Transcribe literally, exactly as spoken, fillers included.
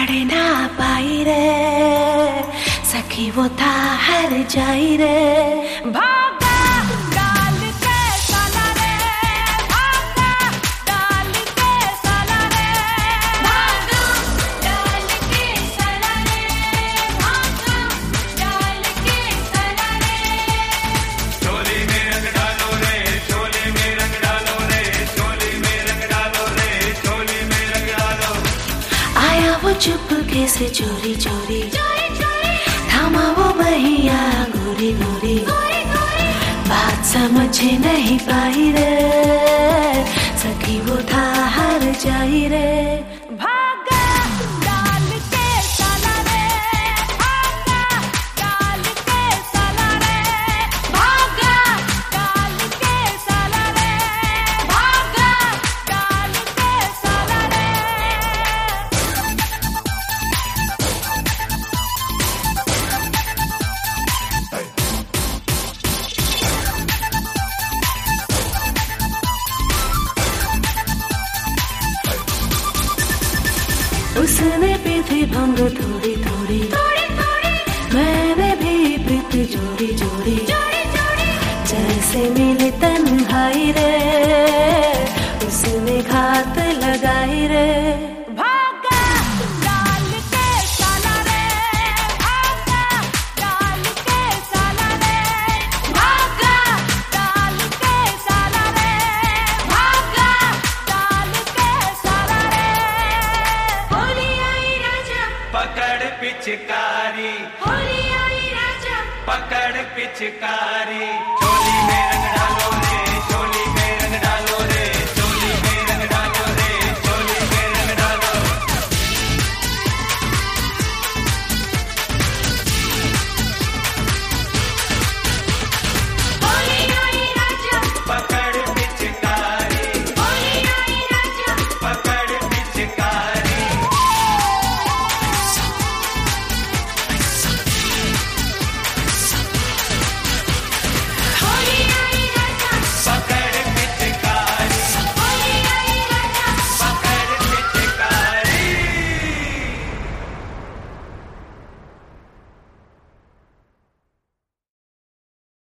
पकड़ ना पाई रे सखी वो था हर जाई रे। भागा डाल के साला रे, भागा डाल के साला रे, भागा डाल के साला रे, भागा डाल के साला रे। चोली में रंग डालो रे, चोली में रंग डालो रे, चोली में रंग डालो रे, चोली में रंग डालो। आया वो चुपके से चोरी चोरी, थामा वो बहिया गोरी गोरी, बात समझ नहीं पाई रे सखी वो था हर जाई रे। भागा डाल के साला रे, भागा डाल के साला रे, भागा डाल के साला रे, भागा डाल के साला रे। उसने पी थी भंग थोड़ी थोड़ी, मैंने भी पीती जोड़ी जोड़ी, जैसे मिली तन्हाई रे उसने घात लगाई रे। भागा डाल के साला रे, भागा डाल के साला रे, भागा डाल के साला रे, भागा डाल के साला रे। होली आई राजा पकड़ पिचकारी, होली आई राजा पकड़ पिचकारी।